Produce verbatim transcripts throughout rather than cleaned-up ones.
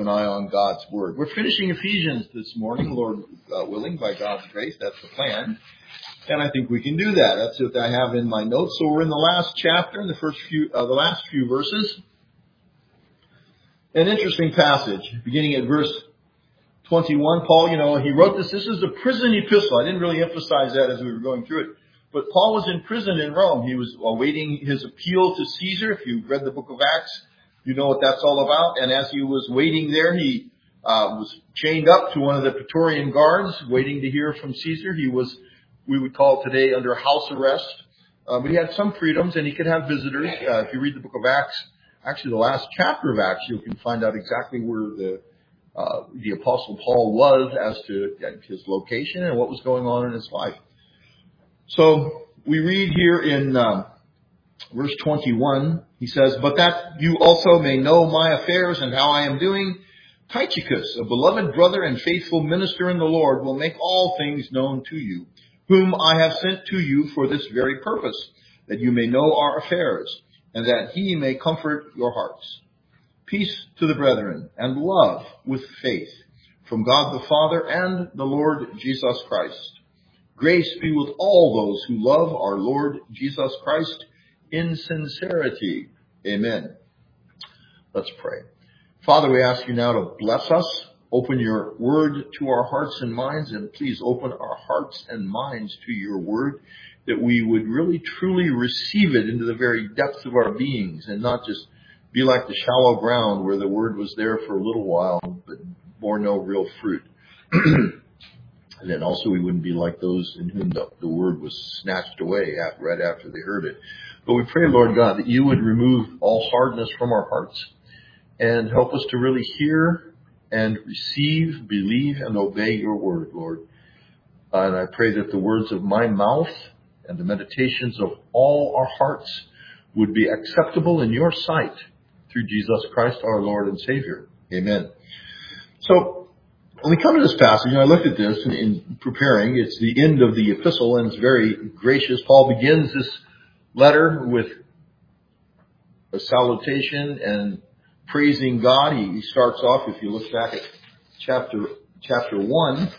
an eye on God's Word. We're finishing Ephesians this morning, Lord uh, willing, by God's grace. That's the plan. And I think we can do that. That's what I have in my notes. So we're in the last chapter, in the first few, uh, the last few verses. An interesting passage, beginning at verse twenty-one. Paul, you know, he wrote this. This is a prison epistle. I didn't really emphasize that as we were going through it. But Paul was in prison in Rome. He was awaiting his appeal to Caesar. If you've read the book of Acts, you know what that's all about. And as he was waiting there, he uh, was chained up to one of the Praetorian guards, waiting to hear from Caesar. He was, we would call it today, under house arrest. Uh, but he had some freedoms, and he could have visitors. Uh, if you read the book of Acts, actually the last chapter of Acts, you can find out exactly where the uh, the Apostle Paul was as to his location and what was going on in his life. So we read here in um, verse twenty-one, he says, "But that you also may know my affairs and how I am doing, Tychicus, a beloved brother and faithful minister in the Lord, will make all things known to you, whom I have sent to you for this very purpose, that you may know our affairs, and that he may comfort your hearts. Peace to the brethren, and love with faith, from God the Father and the Lord Jesus Christ. Grace be with all those who love our Lord Jesus Christ in sincerity. Amen." Let's pray. Father, we ask you now to bless us. Open your word to our hearts and minds, and please open our hearts and minds to your word, that we would really truly receive it into the very depths of our beings and not just be like the shallow ground where the word was there for a little while but bore no real fruit. And then also we wouldn't be like those in whom the, the word was snatched away at, right after they heard it. But we pray, Lord God, that you would remove all hardness from our hearts and help us to really hear and receive, believe, and obey your word, Lord. Uh, and I pray that the words of my mouth and the meditations of all our hearts would be acceptable in your sight through Jesus Christ, our Lord and Savior. Amen. So when we come to this passage, and I looked at this in, in preparing, it's the end of the epistle, and it's very gracious. Paul begins this letter with a salutation and praising God. He, he starts off, if you look back at chapter chapter one,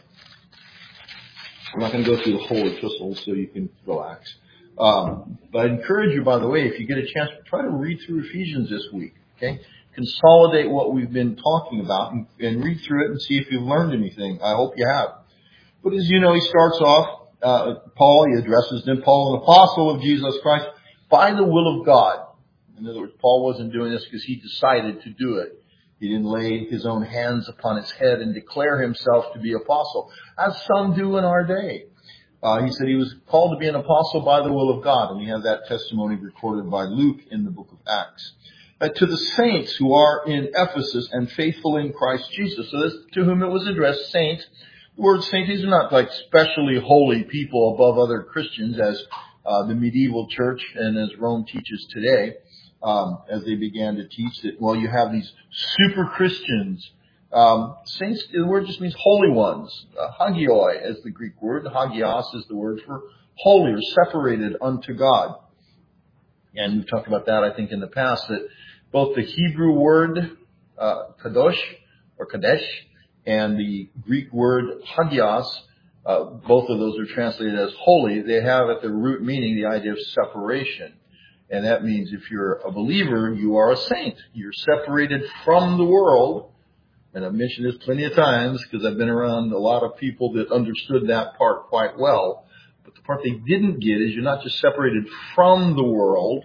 I'm not going to go through the whole epistle, so you can relax. Um, but I encourage you, by the way, if you get a chance, try to read through Ephesians this week. Okay, consolidate what we've been talking about and, and read through it and see if you've learned anything. I hope you have. But as you know, he starts off, uh, Paul, he addresses them, Paul, an apostle of Jesus Christ, by the will of God. In other words, Paul wasn't doing this because he decided to do it. He didn't lay his own hands upon his head and declare himself to be apostle, as some do in our day. Uh, he said he was called to be an apostle by the will of God, and we have that testimony recorded by Luke in the book of Acts. Uh, to the saints who are in Ephesus and faithful in Christ Jesus. So this, to whom it was addressed, saints. The word saint, these are not like specially holy people above other Christians as uh, the medieval church and as Rome teaches today. Um, as they began to teach that, well, you have these super Christians. Um, saints, the word just means holy ones. Uh, hagioi is the Greek word. Hagios is the word for holy or separated unto God. And we've talked about that, I think, in the past, that both the Hebrew word, uh, kadosh or kadesh, and the Greek word hagios, uh, both of those are translated as holy. They have at the root meaning the idea of separation. And that means if you're a believer, you are a saint. You're separated from the world. And I've mentioned this plenty of times because I've been around a lot of people that understood that part quite well. But the part they didn't get is you're not just separated from the world.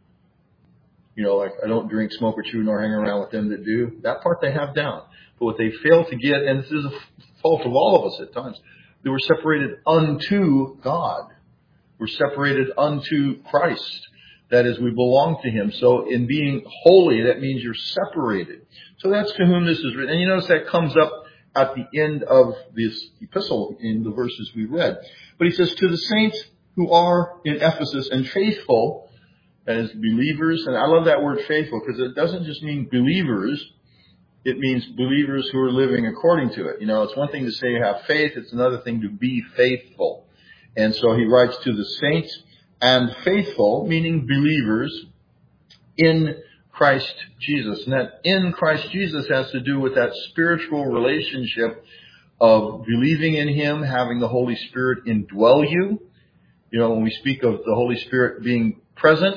You know, like I don't drink, smoke, or chew, nor hang around with them that do. That part they have down. But what they fail to get, and this is a fault of all of us at times, they were separated unto God. We're separated unto Christ. That is, we belong to him. So in being holy, that means you're separated. So that's to whom this is written. And you notice that comes up at the end of this epistle in the verses we read. But he says, to the saints who are in Ephesus and faithful as believers. And I love that word faithful because it doesn't just mean believers. It means believers who are living according to it. You know, it's one thing to say you have faith. It's another thing to be faithful. And so he writes to the saints and faithful, meaning believers in Christ Jesus. And that in Christ Jesus has to do with that spiritual relationship of believing in Him, having the Holy Spirit indwell you. You know, when we speak of the Holy Spirit being present,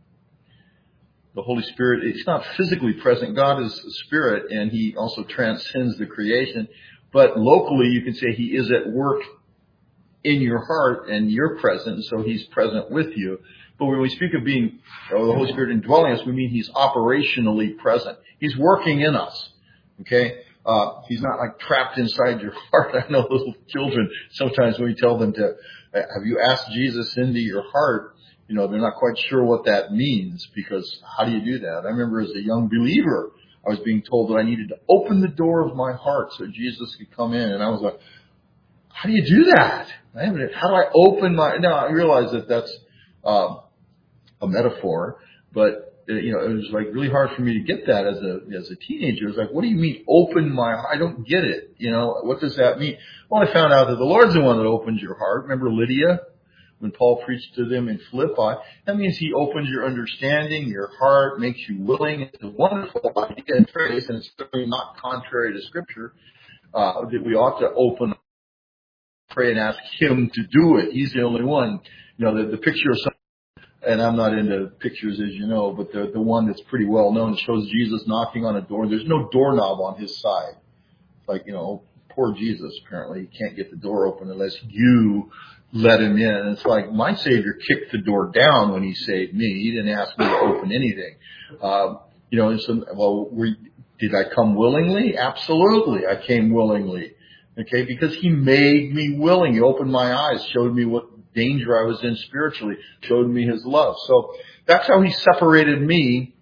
the Holy Spirit, it's not physically present. God is a spirit, and He also transcends the creation. But locally, you can say He is at work in your heart, and you're present, so He's present with you. But when we speak of being, oh, the Holy Spirit indwelling us, we mean He's operationally present. He's working in us. Okay? Uh, he's not like trapped inside your heart. I know little children, sometimes when we tell them to, have you asked Jesus into your heart? You know, they're not quite sure what that means, because how do you do that? I remember as a young believer, I was being told that I needed to open the door of my heart so Jesus could come in. And I was like, how do you do that? I haven't, how do I open my, now I realize that that's, um, a metaphor, but, uh, you know, it was like really hard for me to get that as a, as a teenager. It was like, what do you mean open my heart? I don't get it. You know, what does that mean? Well, I found out that the Lord's the one that opens your heart. Remember Lydia? When Paul preached to them in Philippi, that means He opens your understanding, your heart, makes you willing. It's a wonderful idea and phrase, and it's certainly not contrary to Scripture, uh, that we ought to open, pray, and ask Him to do it. He's the only one. You know, the, the picture of some, and I'm not into pictures, as you know, but the, the one that's pretty well known shows Jesus knocking on a door. There's no doorknob on His side. It's like, you know, poor Jesus, apparently. He can't get the door open unless you let Him in. And it's like, my Savior kicked the door down when He saved me. He didn't ask me to open anything. Um, you know, and so, well, we, did I come willingly? Absolutely. I came willingly. Okay, because He made me willing. He opened my eyes, showed me what danger I was in spiritually, showed me His love. So that's how He separated me,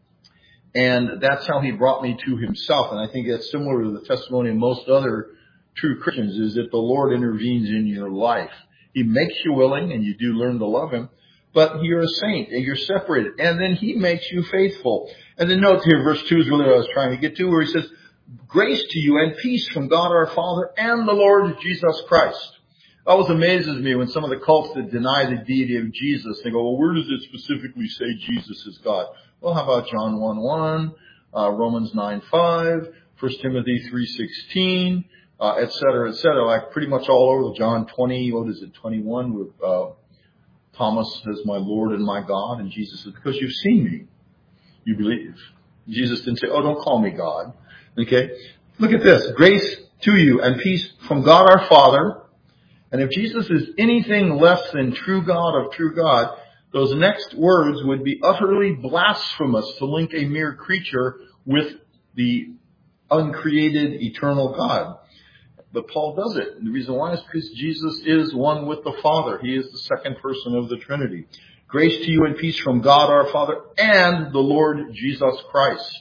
and that's how He brought me to Himself. And I think that's similar to the testimony of most other true Christians, is that the Lord intervenes in your life. He makes you willing, and you do learn to love Him, but you're a saint, and you're separated. And then He makes you faithful. And then note here, verse two is really what I was trying to get to, where He says, grace to you and peace from God our Father and the Lord Jesus Christ. It always amazes me when some of the cults that deny the deity of Jesus, they go, well, where does it specifically say Jesus is God? Well, how about John one one, uh, Romans nine five, First Timothy three sixteen, uh, et cetera, et cetera. Like pretty much all over. John twenty, what is it, twenty-one, with uh, Thomas says, my Lord and my God. And Jesus says, because you've seen me, you believe. Jesus didn't say, oh, don't call me God. Okay? Look at this. Grace to you and peace from God our Father. And if Jesus is anything less than true God of true God, those next words would be utterly blasphemous to link a mere creature with the uncreated eternal God. But Paul does it. And the reason why is because Jesus is one with the Father. He is the second person of the Trinity. Grace to you and peace from God our Father and the Lord Jesus Christ.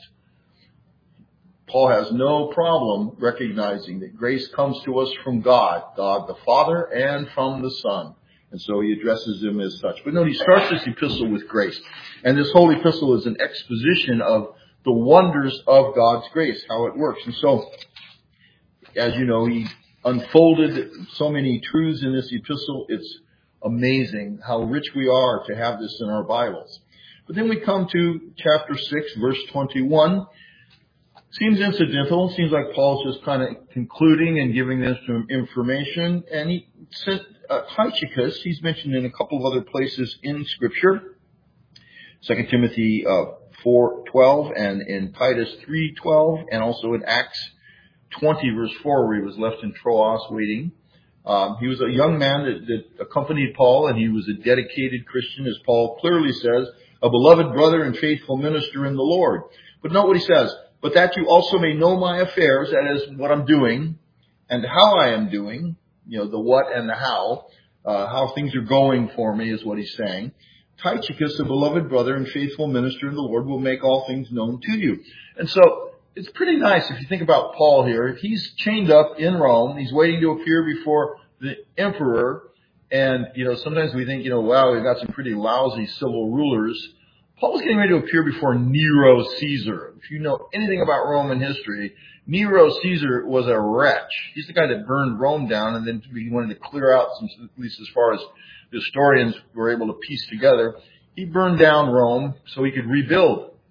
Paul has no problem recognizing that grace comes to us from God, God the Father, and from the Son. And so he addresses Him as such. But note, he starts this epistle with grace. And this whole epistle is an exposition of the wonders of God's grace, how it works. And so, as you know, he unfolded so many truths in this epistle. It's amazing how rich we are to have this in our Bibles. But then we come to chapter six, verse twenty-one. Seems incidental. Seems like Paul's just kind of concluding and giving them some information. And he sent uh, Tychicus. He's mentioned in a couple of other places in Scripture. Second Timothy uh, four twelve and in Titus three twelve, and also in Acts twenty verse four, where he was left in Troas waiting. Um, he was a young man that, that accompanied Paul, and he was a dedicated Christian, as Paul clearly says, a beloved brother and faithful minister in the Lord. But note what he says. But that you also may know my affairs, that is what I'm doing, and how I am doing, you know, the what and the how, uh, how things are going for me is what he's saying. Tychicus, a beloved brother and faithful minister in the Lord, will make all things known to you. And so it's pretty nice if you think about Paul here. He's chained up in Rome. He's waiting to appear before the emperor. And, you know, sometimes we think, you know, wow, we've got some pretty lousy civil rulers. Paul's getting ready to appear before Nero Caesar. If you know anything about Roman history, Nero Caesar was a wretch. He's the guy that burned Rome down, and then he wanted to clear out, some, at least as far as the historians were able to piece together. He burned down Rome so he could rebuild.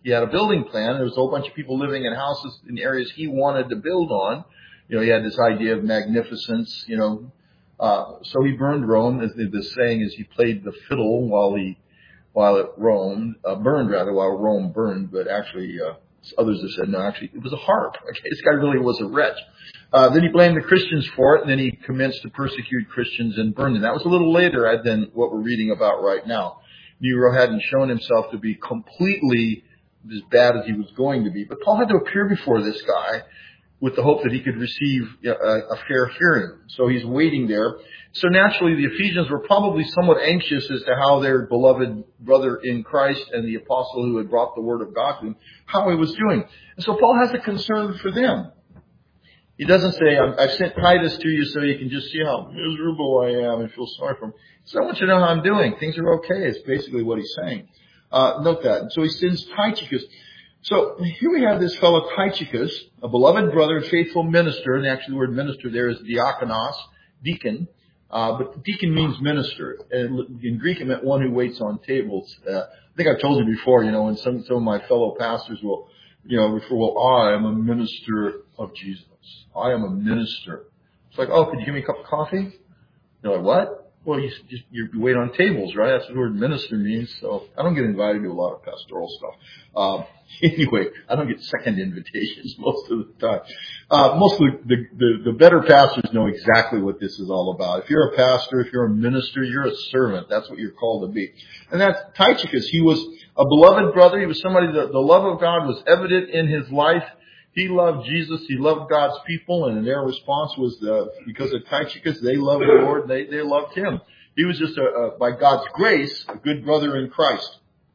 he had a building plan. There was a whole bunch of people living in houses in areas he wanted to build on. You know, he had this idea of magnificence, you know. Uh, so he burned Rome. As the saying is, he played the fiddle while he, while it roamed, uh, burned rather, while Rome burned, but actually, uh, others have said, no, actually, it was a harp. Okay, this guy really was a wretch. Uh, then he blamed the Christians for it, and then he commenced to persecute Christians and burn them. That was a little later than what we're reading about right now. Nero hadn't shown himself to be completely as bad as he was going to be. But Paul had to appear before this guy with the hope that he could receive a, a fair hearing. So he's waiting there. So naturally, the Ephesians were probably somewhat anxious as to how their beloved brother in Christ and the apostle who had brought the word of God to him, how he was doing. And so Paul has a concern for them. He doesn't say, I've sent Titus to you so you can just see how miserable I am and feel sorry for him. He says, I want you to know how I'm doing. Things are okay. It's basically what he's saying. Uh, note that. And so he sends Tychicus. So here we have this fellow Tychicus, a beloved brother, faithful minister. And actually the word minister there is diakonos, deacon. Uh, but deacon means minister. And in Greek it meant one who waits on tables. Uh, I think I've told you before, you know, and some, some of my fellow pastors will, you know, refer, well, I am a minister of Jesus. I am a minister. It's like, oh, could you give me a cup of coffee? They're like, what? Well, you just you wait on tables, right? That's what the word minister means. So I don't get invited to a lot of pastoral stuff. Um, anyway, I don't get second invitations most of the time. Uh, most of the, the, the, the better pastors know exactly what this is all about. If you're a pastor, if you're a minister, you're a servant. That's what you're called to be. And that's Tychicus. He was a beloved brother. He was somebody that the love of God was evident in his life. He loved Jesus. He loved God's people. And their response was, uh, because of Tychicus, they loved the Lord. They, they loved him. He was just, a, a, by God's grace, a good brother in Christ.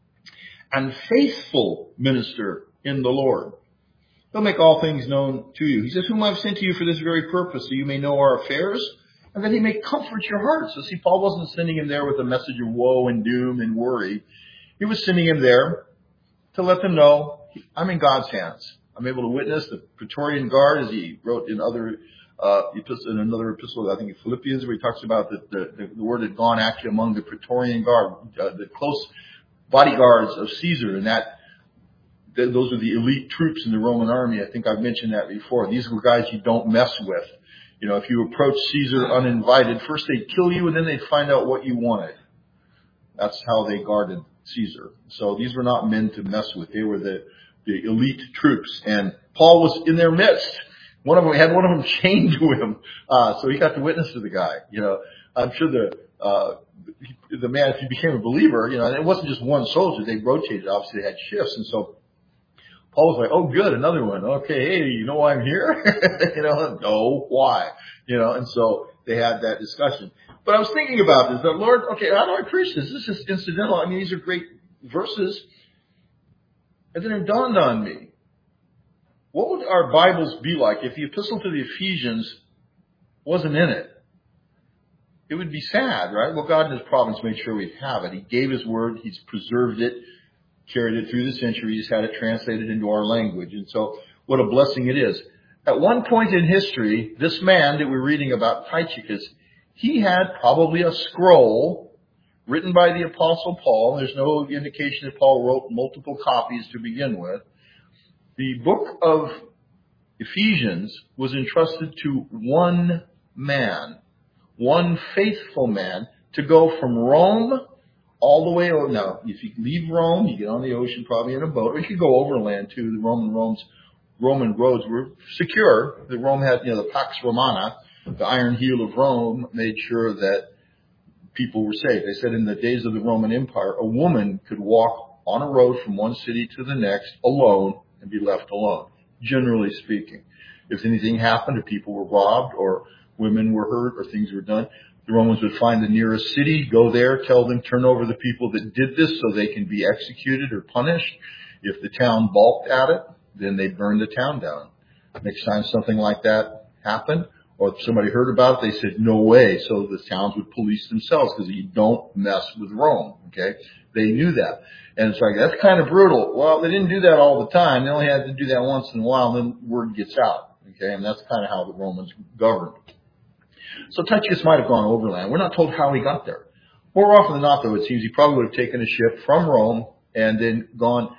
And faithful minister in the Lord. He'll make all things known to you. He says, whom I've sent to you for this very purpose, so you may know our affairs, and that he may comfort your hearts. So see, Paul wasn't sending him there with a message of woe and doom and worry. He was sending him there to let them know, I'm in God's hands. I'm able to witness the Praetorian Guard, as he wrote in other uh, in another epistle, I think in Philippians, where he talks about that the, the word had gone actually among the Praetorian Guard, uh, the close bodyguards of Caesar, and that th- those are the elite troops in the Roman army. I think I've mentioned that before. These were guys you don't mess with. You know, if you approach Caesar uninvited, first they'd kill you, and then they'd find out what you wanted. That's how they guarded Caesar. So these were not men to mess with. They were the the elite troops, and Paul was in their midst. One of them had one of them chained to him, uh, so he got to witness to the guy. You know, I'm sure the uh, the man, if he became a believer, you know, and it wasn't just one soldier; they rotated. Obviously, they had shifts, and so Paul was like, "Oh, good, another one. Okay, hey, you know why I'm here? you know, no, why? You know?" And so they had that discussion. But I was thinking about this. That Lord, okay, how do I preach this? This is just incidental. I mean, these are great verses. And then it dawned on me, what would our Bibles be like if the epistle to the Ephesians wasn't in it? It would be sad, right? Well, God in his providence made sure we'd have it. He gave his word. He's preserved it, carried it through the centuries, had it translated into our language. And so what a blessing it is. At one point in history, this man that we're reading about, Tychicus, he had probably a scroll written by the Apostle Paul. There's no indication that Paul wrote multiple copies to begin with. The book of Ephesians was entrusted to one man, one faithful man, to go from Rome all the way over. Now, if you leave Rome, you get on the ocean probably in a boat, or you could go overland too. The Roman Rome's, Roman roads were secure. The Rome had, you know, the Pax Romana, the iron heel of Rome, made sure that people were safe. They said in the days of the Roman Empire, a woman could walk on a road from one city to the next alone and be left alone, generally speaking. If anything happened, if people were robbed or women were hurt or things were done, the Romans would find the nearest city, go there, tell them, turn over the people that did this so they can be executed or punished. If the town balked at it, then they burned the town down. Next time something like that happened, or if somebody heard about it, they said, no way. So the towns would police themselves because you don't mess with Rome. Okay. They knew that. And it's like, that's kind of brutal. Well, they didn't do that all the time. They only had to do that once in a while, and then word gets out. Okay. And that's kind of how the Romans governed. So Tychicus might have gone overland. We're not told how he got there. More often than not, though, it seems he probably would have taken a ship from Rome and then gone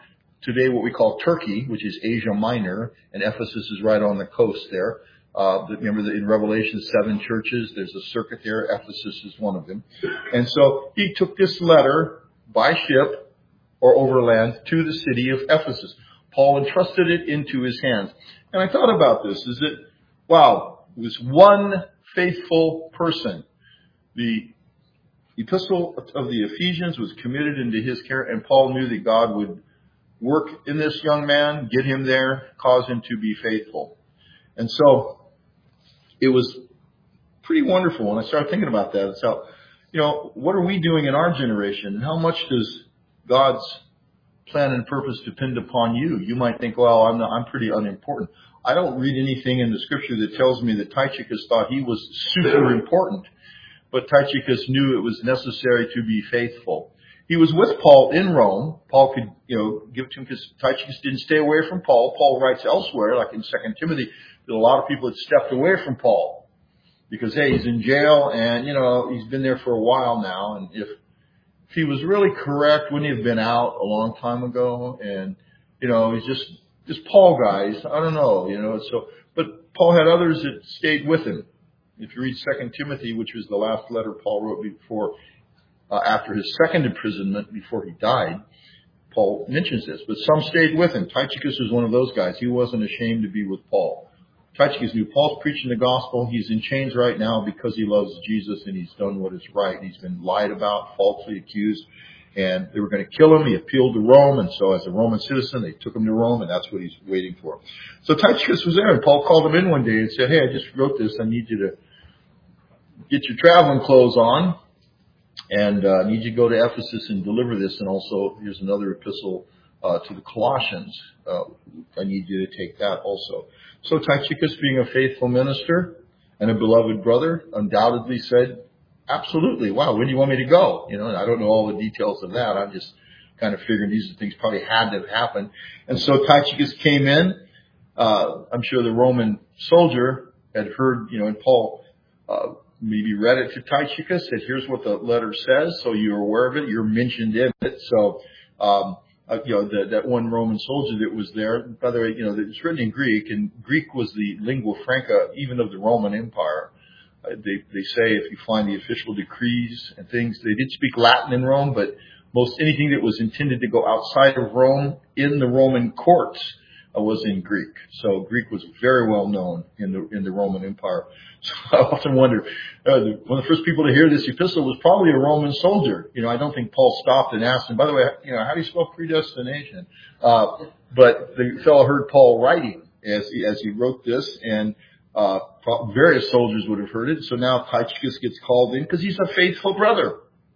today what we call Turkey, which is Asia Minor, and Ephesus is right on the coast there. Uh, remember that in Revelation, seven churches, there's a circuit there. Ephesus is one of them. And so he took this letter by ship or overland to the city of Ephesus. Paul entrusted it into his hands. And I thought about this, is that, wow, it was one faithful person. The epistle of the Ephesians was committed into his care, and Paul knew that God would work in this young man, get him there, cause him to be faithful. And so it was pretty wonderful when I started thinking about that. It's how, you know, what are we doing in our generation? How much does God's plan and purpose depend upon you? You might think, well, I'm not, I'm pretty unimportant. I don't read anything in the scripture that tells me that Tychicus thought he was super important, but Tychicus knew it was necessary to be faithful. He was with Paul in Rome. Paul could, you know, give it to him because Tychicus didn't stay away from Paul. Paul writes elsewhere, like in Second Timothy, that a lot of people had stepped away from Paul because, hey, he's in jail and, you know, he's been there for a while now. And if, if he was really correct, wouldn't he have been out a long time ago? And, you know, he's just, just Paul guys. I don't know, you know, so, but Paul had others that stayed with him. If you read Second Timothy, which was the last letter Paul wrote before, uh, after his second imprisonment, before he died, Paul mentions this. But some stayed with him. Tychicus was one of those guys. He wasn't ashamed to be with Paul. Tychicus knew Paul's preaching the gospel. He's in chains right now because he loves Jesus and he's done what is right. He's been lied about, falsely accused, and they were going to kill him. He appealed to Rome, and so as a Roman citizen, they took him to Rome, and that's what he's waiting for. So Tychicus was there, and Paul called him in one day and said, hey, I just wrote this. I need you to get your traveling clothes on, and uh, I need you to go to Ephesus and deliver this. And also, here's another epistle uh, to the Colossians. Uh, I need you to take that also. So Tychicus, being a faithful minister and a beloved brother, undoubtedly said, absolutely, wow, when do you want me to go? You know, and I don't know all the details of that. I'm just kind of figuring these things probably had to have happened. And so Tychicus came in. Uh, I'm sure the Roman soldier had heard, you know, and Paul uh, maybe read it to Tychicus, said, here's what the letter says, so you're aware of it, you're mentioned in it. So, um, uh, you know, the, that one Roman soldier that was there, by the way, you know, it's written in Greek, and Greek was the lingua franca even of the Roman Empire. Uh, they, they say if you find the official decrees and things, they did speak Latin in Rome, but most anything that was intended to go outside of Rome in the Roman courts uh, was in Greek. So Greek was very well known in the in the Roman Empire. So I often wonder, uh, one of the first people to hear this epistle was probably a Roman soldier. You know, I don't think Paul stopped and asked him, by the way, you know, how do you spell predestination? Uh, but the fellow heard Paul writing as he, as he wrote this, and uh, various soldiers would have heard it. So now Tychicus gets called in because he's a faithful brother.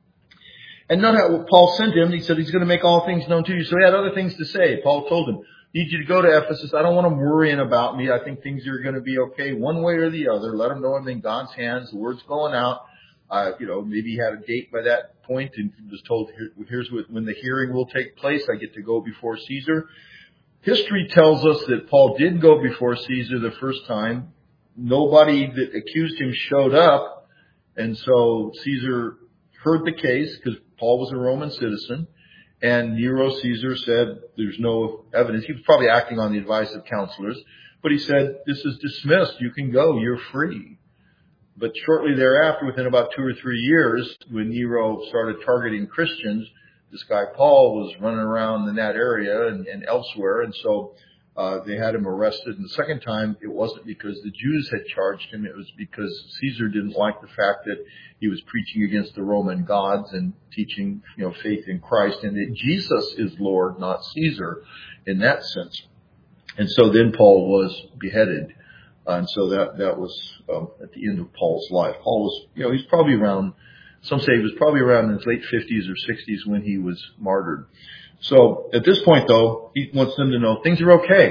And note how Paul sent him. He said he's going to make all things known to you. So he had other things to say. Paul told him, need you to go to Ephesus. I don't want them worrying about me. I think things are going to be okay one way or the other. Let them know I'm in God's hands. The word's going out. Uh, you know, maybe he had a date by that point and was told, Here, here's what, when the hearing will take place. I get to go before Caesar. History tells us that Paul did go before Caesar the first time. Nobody that accused him showed up. And so Caesar heard the case because Paul was a Roman citizen. And Nero Caesar said there's no evidence. He was probably acting on the advice of counselors. But he said, this is dismissed. You can go. You're free. But shortly thereafter, within about two or three years, when Nero started targeting Christians, this guy Paul was running around in that area and, and elsewhere. And so uh, they had him arrested. And the second time, it wasn't because the Jews had charged him. It was because Caesar didn't like the fact that he was preaching against the Roman gods and teaching, you know, faith in Christ and that Jesus is Lord, not Caesar in that sense. And so then Paul was beheaded. Uh, and so that, that was um, at the end of Paul's life. Paul was, you know, he's probably around, some say he was probably around in his late fifties or sixties when he was martyred. So at this point, though, he wants them to know things are okay.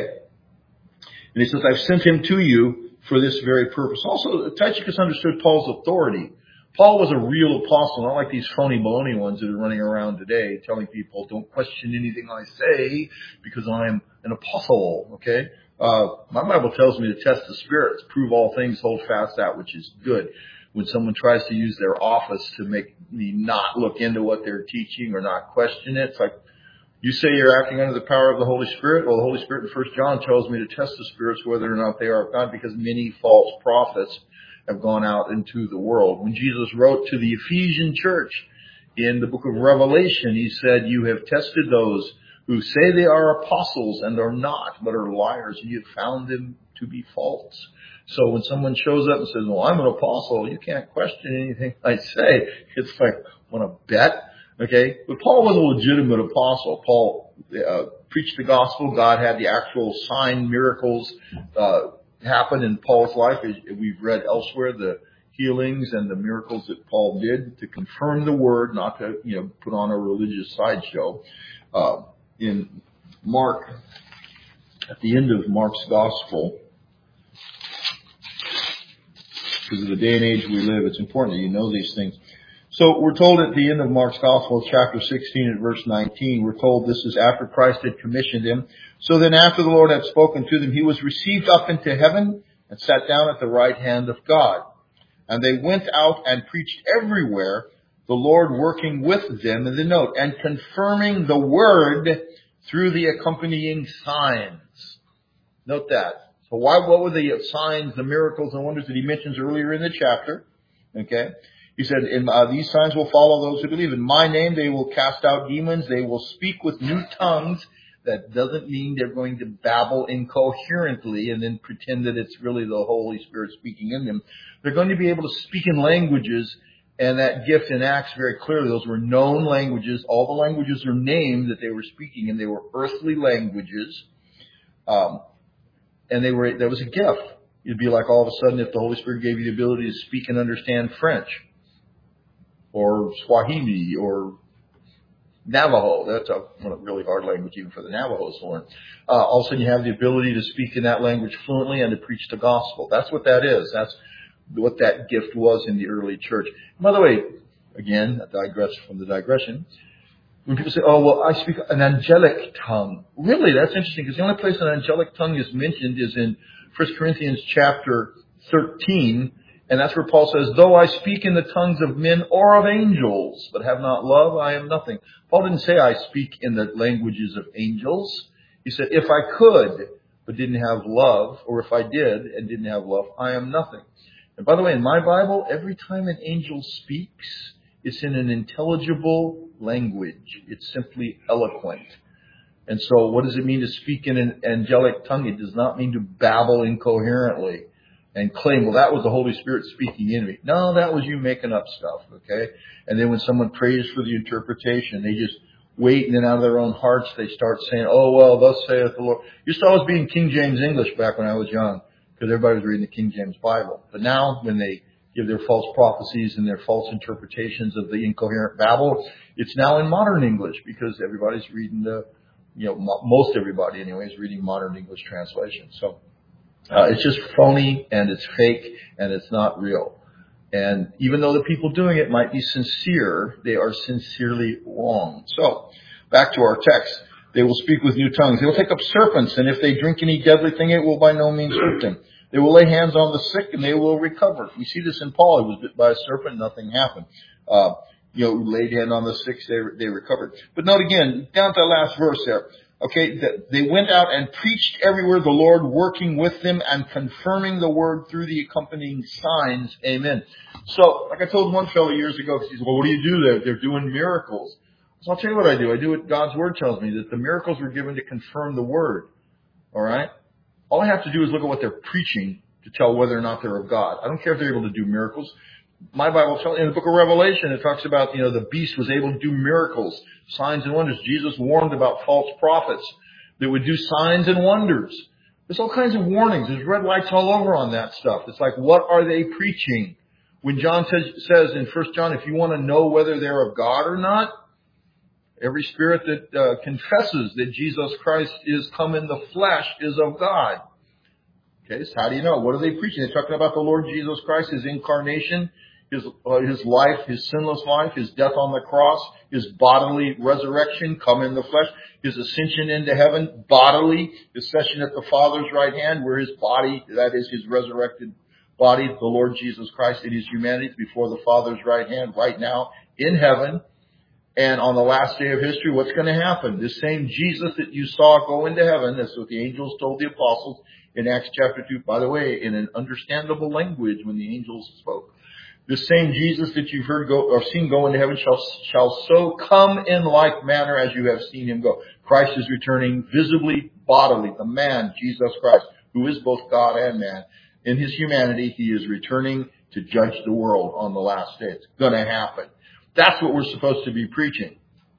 And he says, I've sent him to you for this very purpose. Also, Tychicus understood Paul's authority. Paul was a real apostle, not like these phony baloney ones that are running around today telling people, don't question anything I say because I'm an apostle, okay? Uh, my Bible tells me to test the spirits, prove all things, hold fast that which is good. When someone tries to use their office to make me not look into what they're teaching or not question it, it's like, You say you're acting under the power of the Holy Spirit. Well, the Holy Spirit in First John tells me to test the spirits whether or not they are of God, because many false prophets have gone out into the world. When Jesus wrote to the Ephesian church in the book of Revelation, he said, you have tested those who say they are apostles and are not, but are liars, and you have found them to be false. So when someone shows up and says, well, I'm an apostle, you can't question anything I say. It's like, want to bet? Okay? But Paul was a legitimate apostle. Paul uh, preached the gospel. God had the actual sign miracles uh, happen in Paul's life. As we've read elsewhere, the healings and the miracles that Paul did to confirm the word, not to, you know, put on a religious sideshow. Uh, in Mark, at the end of Mark's gospel, because of the day and age we live, it's important that you know these things. So we're told at the end of Mark's Gospel, chapter sixteen and verse nineteen, we're told this is after Christ had commissioned him. So then after the Lord had spoken to them, he was received up into heaven and sat down at the right hand of God. And they went out and preached everywhere, the Lord working with them, in the note, and confirming the word through the accompanying signs. Note that. So why, what were the signs, the miracles and wonders that he mentions earlier in the chapter? Okay. He said, in, uh, these signs will follow those who believe. In my name they will cast out demons. They will speak with new tongues. That doesn't mean they're going to babble incoherently and then pretend that it's really the Holy Spirit speaking in them. They're going to be able to speak in languages, and that gift in Acts very clearly, those were known languages. All the languages are named that they were speaking, and they were earthly languages. Um, and they were, there was a gift. It'd be like all of a sudden if the Holy Spirit gave you the ability to speak and understand French, or Swahili, or Navajo. That's a really hard language even for the Navajos to learn. Uh, all of a sudden you have the ability to speak in that language fluently and to preach the gospel. That's what that is. That's what that gift was in the early church. By the way, again, I digress from the digression. When people say, oh, well, I speak an angelic tongue. Really, that's interesting, because the only place an angelic tongue is mentioned is in First Corinthians chapter thirteen. And that's where Paul says, though I speak in the tongues of men or of angels, but have not love, I am nothing. Paul didn't say I speak in the languages of angels. He said, if I could, but didn't have love, or if I did and didn't have love, I am nothing. And by the way, in my Bible, every time an angel speaks, it's in an intelligible language. It's simply eloquent. And so what does it mean to speak in an angelic tongue? It does not mean to babble incoherently and claim, well, that was the Holy Spirit speaking in me. No, that was you making up stuff, okay? And then when someone prays for the interpretation, they just wait, and then out of their own hearts they start saying, oh, well, thus saith the Lord. Used to always be in King James English back when I was young, because everybody was reading the King James Bible. But now, when they give their false prophecies and their false interpretations of the incoherent babble, it's now in modern English, because everybody's reading the, you know, most everybody anyway is reading modern English translation. So, Uh, it's just phony, and it's fake, and it's not real. And even though the people doing it might be sincere, they are sincerely wrong. So, back to our text. They will speak with new tongues. They will take up serpents, and if they drink any deadly thing, it will by no means hurt them. They will lay hands on the sick, and they will recover. We see this in Paul. He was bit by a serpent, nothing happened. Uh, you know, laid hand on the sick, they, they recovered. But note again, down to the last verse there. Okay, they went out and preached everywhere, the Lord working with them and confirming the word through the accompanying signs. Amen. So, like I told one fellow years ago, he said, well, what do you do there? They're doing miracles. So I'll tell you what I do. I do what God's word tells me, that the miracles were given to confirm the word. All right? All I have to do is look at what they're preaching to tell whether or not they're of God. I don't care if they're able to do miracles. My Bible tells, in the book of Revelation, it talks about, you know, the beast was able to do miracles, signs and wonders. Jesus warned about false prophets that would do signs and wonders. There's all kinds of warnings. There's red lights all over on that stuff. It's like, what are they preaching? When John says, says in First John, if you want to know whether they're of God or not, every spirit that uh, confesses that Jesus Christ is come in the flesh is of God. Okay, so how do you know? What are they preaching? They're talking about the Lord Jesus Christ, His incarnation, His uh, His life, His sinless life, His death on the cross, His bodily resurrection, come in the flesh, His ascension into heaven, bodily, His session at the Father's right hand, where His body, that is His resurrected body, the Lord Jesus Christ in His humanity before the Father's right hand right now in heaven. And on the last day of history, what's going to happen? This same Jesus that you saw go into heaven, that's what the angels told the apostles in Acts chapter two, by the way, in an understandable language when the angels spoke. This same Jesus that you've heard go, or seen go into heaven shall, shall so come in like manner as you have seen him go. Christ is returning visibly, bodily. The man, Jesus Christ, who is both God and man. In his humanity, he is returning to judge the world on the last day. It's going to happen. That's what we're supposed to be preaching.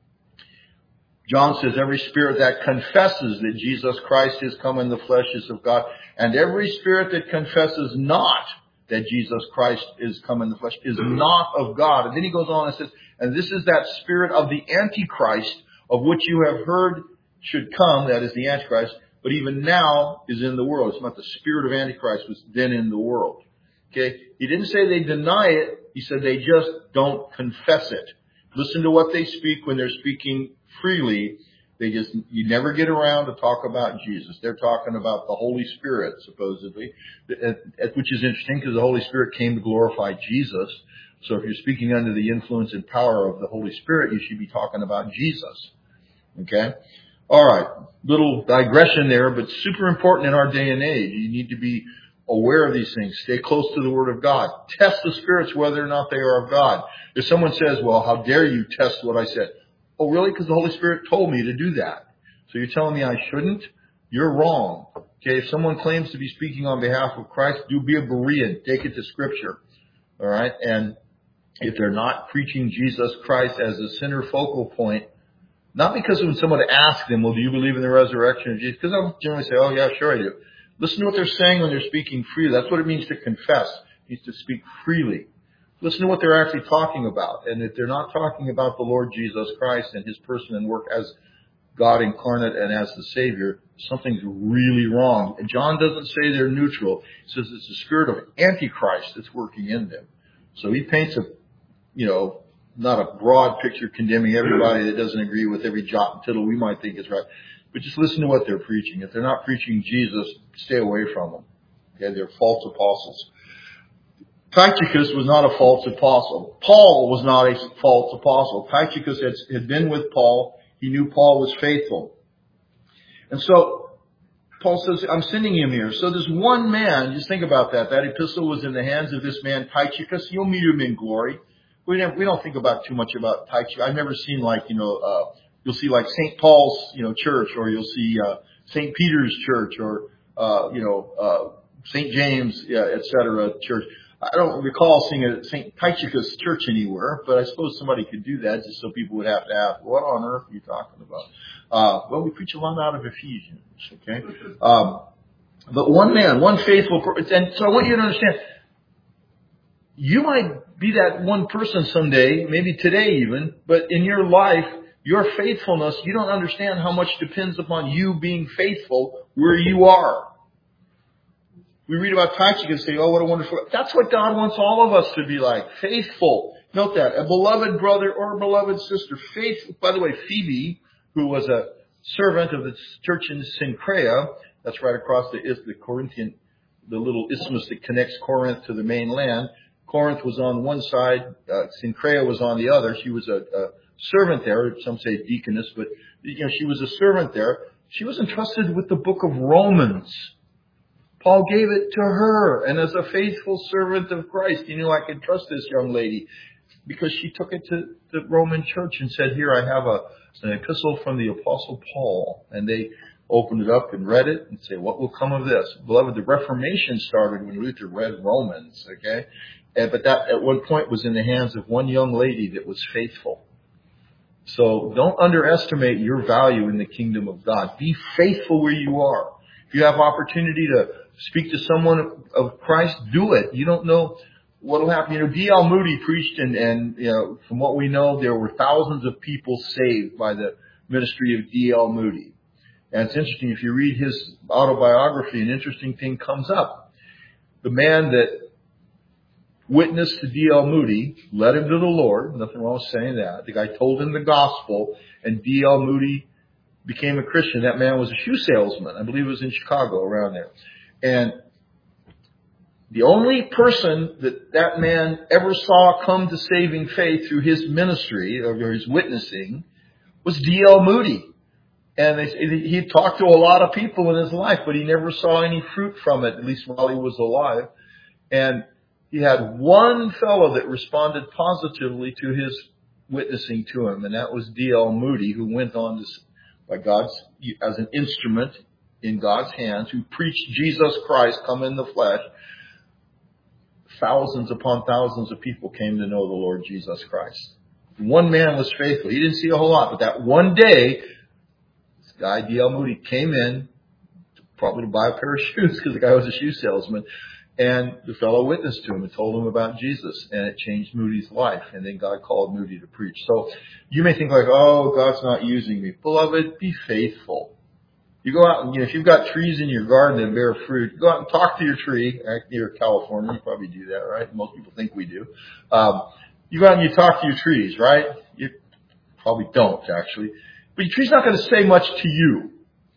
John says every spirit that confesses that Jesus Christ is come in the flesh is of God, and every spirit that confesses not that Jesus Christ is come in the flesh is not of God. And then he goes on and says, and this is that spirit of the Antichrist, of which you have heard should come, that is the Antichrist, but even now is in the world. It's not the spirit of Antichrist was then in the world. Okay? He didn't say they deny it. He said they just don't confess it. Listen to what they speak when they're speaking freely. They just, you never get around to talk about Jesus. They're talking about the Holy Spirit, supposedly, which is interesting because the Holy Spirit came to glorify Jesus. So if you're speaking under the influence and power of the Holy Spirit, you should be talking about Jesus. Okay? All right. Little digression there, but super important in our day and age. You need to be aware of these things. Stay close to the Word of God. Test the spirits whether or not they are of God. If someone says, well, how dare you test what I said? Oh, really? Because the Holy Spirit told me to do that. So you're telling me I shouldn't? You're wrong. Okay, if someone claims to be speaking on behalf of Christ, do be a Berean. Take it to Scripture. All right? And if they're not preaching Jesus Christ as the center focal point, not because when someone asks them, well, do you believe in the resurrection of Jesus? Because I'll generally say, oh, yeah, sure I do. Listen to what they're saying when they're speaking freely. That's what it means to confess. It means to speak freely. Listen to what they're actually talking about. And if they're not talking about the Lord Jesus Christ and his person and work as God incarnate and as the Savior, something's really wrong. And John doesn't say they're neutral. He says it's the spirit of Antichrist that's working in them. So he paints a, you know, not a broad picture condemning everybody that doesn't agree with every jot and tittle we might think is right. But just listen to what they're preaching. If they're not preaching Jesus, stay away from them. Okay, they're false apostles. Tychicus was not a false apostle. Paul was not a false apostle. Tychicus had, had been with Paul. He knew Paul was faithful. And so Paul says, I'm sending him here. So this one man, just think about that. That epistle was in the hands of this man Tychicus. You'll meet him in glory. We never, we don't think about too much about Tychicus. I've never seen like, you know, uh, you'll see like Saint Paul's, you know, church, or you'll see, uh, Saint Peter's church, or, uh, you know, uh, Saint James, yeah, et cetera, church. I don't recall seeing a Saint Tychicus church anywhere, but I suppose somebody could do that just so people would have to ask, what on earth are you talking about? Uh, well, we preach a lot out of Ephesians, okay? Um, but one man, one faithful person, and so I want you to understand, you might be that one person someday, maybe today even, but in your life, your faithfulness, you don't understand how much depends upon you being faithful where you are. We read about Tychicus and say, oh, what a wonderful... That's what God wants all of us to be like. Faithful. Note that. A beloved brother or a beloved sister. Faithful. By the way, Phoebe, who was a servant of the church in Cenchrea, that's right across the, the Corinthian, the little isthmus that connects Corinth to the mainland. Corinth was on one side. Uh, Cenchrea was on the other. She was a, a servant there. Some say deaconess, but you know, she was a servant there. She was entrusted with the book of Romans. Paul gave it to her, and as a faithful servant of Christ, you know, I can trust this young lady because she took it to the Roman church and said, here, I have a, an epistle from the Apostle Paul. And they opened it up and read it and say, what will come of this? Beloved, the Reformation started when Luther read Romans, okay? And, but that at one point was in the hands of one young lady that was faithful. So don't underestimate your value in the kingdom of God. Be faithful where you are. If you have opportunity to speak to someone of Christ, do it. You don't know what will happen. You know, D L Moody preached, and, and you know, from what we know, there were thousands of people saved by the ministry of D L Moody. And it's interesting, if you read his autobiography, an interesting thing comes up. The man that witnessed to D L Moody led him to the Lord. Nothing wrong with saying that. The guy told him the gospel, and D L Moody became a Christian. That man was a shoe salesman. I believe it was in Chicago, around there. And The only person that that man ever saw come to saving faith through his ministry or his witnessing was D L Moody. And they, he talked to a lot of people in his life, but he never saw any fruit from it, at least while he was alive. And he had one fellow that responded positively to his witnessing to him, and that was D L Moody, who went on to, by God's, as an instrument in God's hands, who preached Jesus Christ come in the flesh. Thousands upon thousands of people came to know the Lord Jesus Christ. One man was faithful. He didn't see a whole lot, but that one day, this guy, D L Moody, came in, probably to buy a pair of shoes, because the guy was a shoe salesman, and the fellow witnessed to him and told him about Jesus, and it changed Moody's life, and then God called Moody to preach. So you may think like, oh, God's not using me. Beloved, be faithful. You go out and, you know, if you've got trees in your garden that bear fruit, go out and talk to your tree. You're California, you probably do that, right? Most people think we do. Um, you go out and you talk to your trees, right? You probably don't, actually. But your tree's not going to say much to you.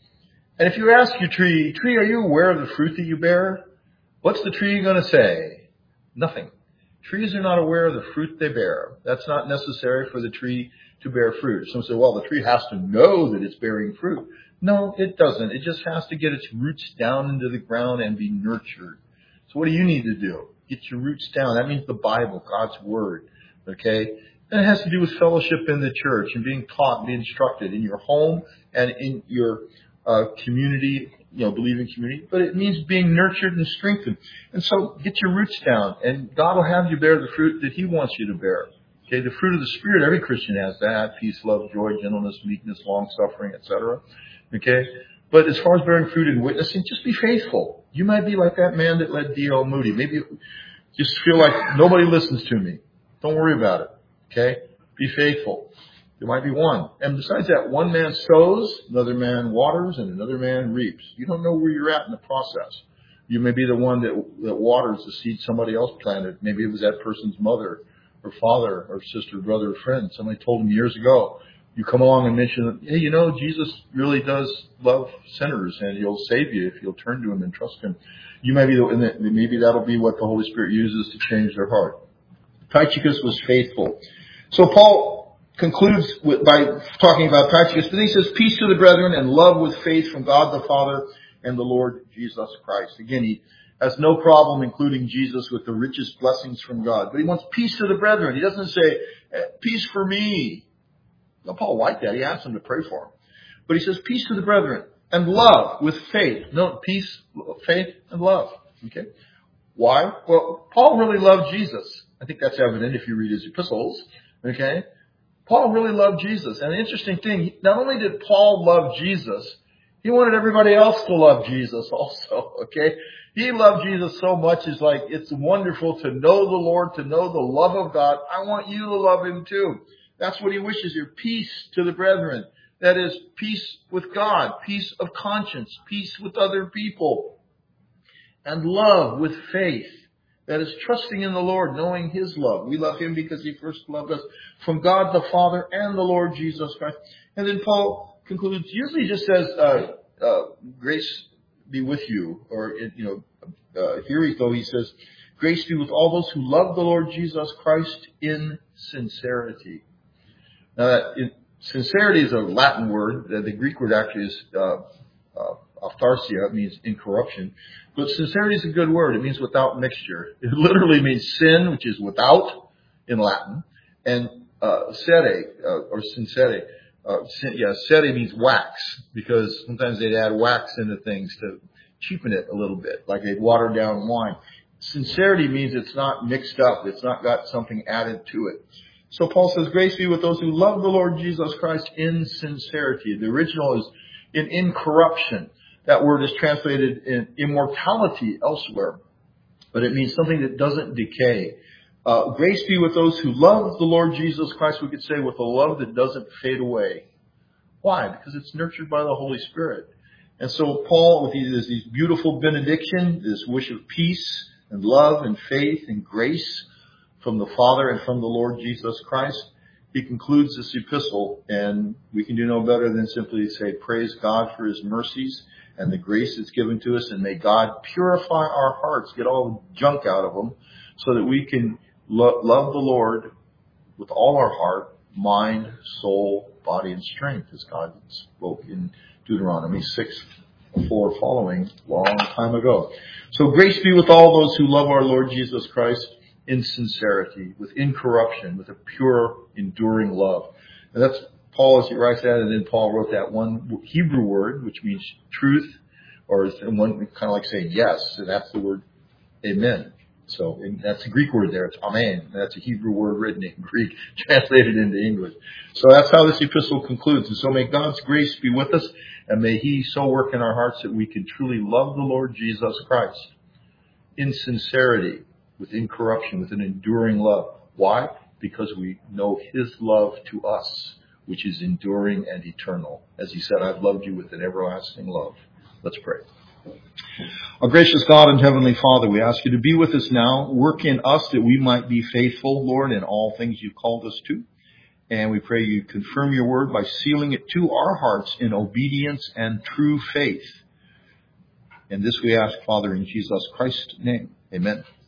And if you ask your tree, tree, are you aware of the fruit that you bear? What's the tree going to say? Nothing. Trees are not aware of the fruit they bear. That's not necessary for the tree to bear fruit. Some say, well, the tree has to know that it's bearing fruit. No, it doesn't. It just has to get its roots down into the ground and be nurtured. So what do you need to do? Get your roots down. That means the Bible, God's Word. Okay? And it has to do with fellowship in the church and being taught and being instructed in your home and in your uh, community, you know, believing community. But it means being nurtured and strengthened. And so get your roots down, and God will have you bear the fruit that He wants you to bear. Okay? The fruit of the Spirit, every Christian has that. Peace, love, joy, gentleness, meekness, long-suffering, et cetera. Okay? But as far as bearing fruit and witnessing, just be faithful. You might be like that man that led D L Moody. Maybe you just feel like nobody listens to me. Don't worry about it. Okay? Be faithful. There might be one. And besides that, one man sows, another man waters, and another man reaps. You don't know where you're at in the process. You may be the one that, that waters the seed somebody else planted. Maybe it was that person's mother or father or sister, brother, or friend. Somebody told them years ago. You come along and mention, hey, you know, Jesus really does love sinners, and He'll save you if you'll turn to Him and trust Him. You may be, the, and maybe that'll be what the Holy Spirit uses to change their heart. Tychicus was faithful. So Paul concludes with, by talking about Tychicus, but then he says, peace to the brethren and love with faith from God the Father and the Lord Jesus Christ. Again, he has no problem including Jesus with the richest blessings from God, but he wants peace to the brethren. He doesn't say, peace for me. Now, Paul liked that. He asked them to pray for him. But he says, peace to the brethren and love with faith. No, peace, faith, and love. Okay? Why? Well, Paul really loved Jesus. I think that's evident if you read his epistles. Okay? Paul really loved Jesus. And the interesting thing, not only did Paul love Jesus, he wanted everybody else to love Jesus also. Okay? He loved Jesus so much, it's like, it's wonderful to know the Lord, to know the love of God. I want you to love Him too. That's what he wishes here. Peace to the brethren. That is, peace with God, peace of conscience, peace with other people, and love with faith. That is, trusting in the Lord, knowing His love. We love Him because He first loved us, from God the Father and the Lord Jesus Christ. And then Paul concludes, usually just says, uh, uh, grace be with you. Or, you know, uh, here though he says, grace be with all those who love the Lord Jesus Christ in sincerity. Now, that in, sincerity is a Latin word. The, the Greek word actually is uh, uh, aphtharsia. It means incorruption. But sincerity is a good word. It means without mixture. It literally means sin, which is without in Latin, and uh, sere, uh, or sincere. Uh, sin, yeah, sere means wax, because sometimes they'd add wax into things to cheapen it a little bit, like they'd water down wine. Sincerity means it's not mixed up. It's not got something added to it. So Paul says, grace be with those who love the Lord Jesus Christ in sincerity. The original is in incorruption. That word is translated in immortality elsewhere, but it means something that doesn't decay. Uh, grace be with those who love the Lord Jesus Christ, we could say, with a love that doesn't fade away. Why? Because it's nurtured by the Holy Spirit. And so Paul, with these, these beautiful benediction, this wish of peace and love and faith and grace from the Father and from the Lord Jesus Christ, he concludes this epistle, and we can do no better than simply say, praise God for His mercies and the grace that's given to us. And may God purify our hearts, get all the junk out of them, so that we can lo- love the Lord with all our heart, mind, soul, body, and strength, as God spoke in Deuteronomy six, four following, long time ago. So grace be with all those who love our Lord Jesus Christ in sincerity, with incorruption, with a pure, enduring love. And that's Paul as he writes that, and then Paul wrote that one Hebrew word, which means truth, or one kind of like saying yes, and that's the word amen. So and that's a Greek word there. It's amen. That's a Hebrew word written in Greek, translated into English. So that's how this epistle concludes. And so may God's grace be with us, and may He so work in our hearts that we can truly love the Lord Jesus Christ in sincerity, with incorruption, with an enduring love. Why? Because we know His love to us, which is enduring and eternal. As He said, I've loved you with an everlasting love. Let's pray. Our gracious God and Heavenly Father, we ask you to be with us now. Work in us that we might be faithful, Lord, in all things you've called us to. And we pray you confirm your word by sealing it to our hearts in obedience and true faith. And this we ask, Father, in Jesus Christ's name. Amen.